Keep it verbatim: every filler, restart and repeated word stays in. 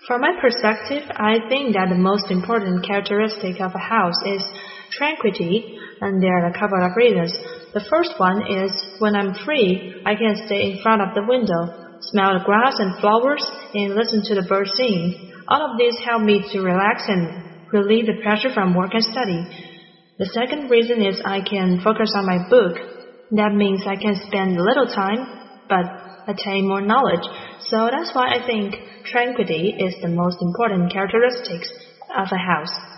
From my perspective, I think that the most important characteristic of a house is tranquility, and there are a couple of reasons. The first one is when I'm free, I can stay in front of the window, smell the grass and flowers, and listen to the birds sing. All of these help me to relax and relieve the pressure from work and study. The second reason is I can focus on my book. That means I can spend little time, but attain more knowledge. So that's why I think tranquility is the most important characteristic of a house.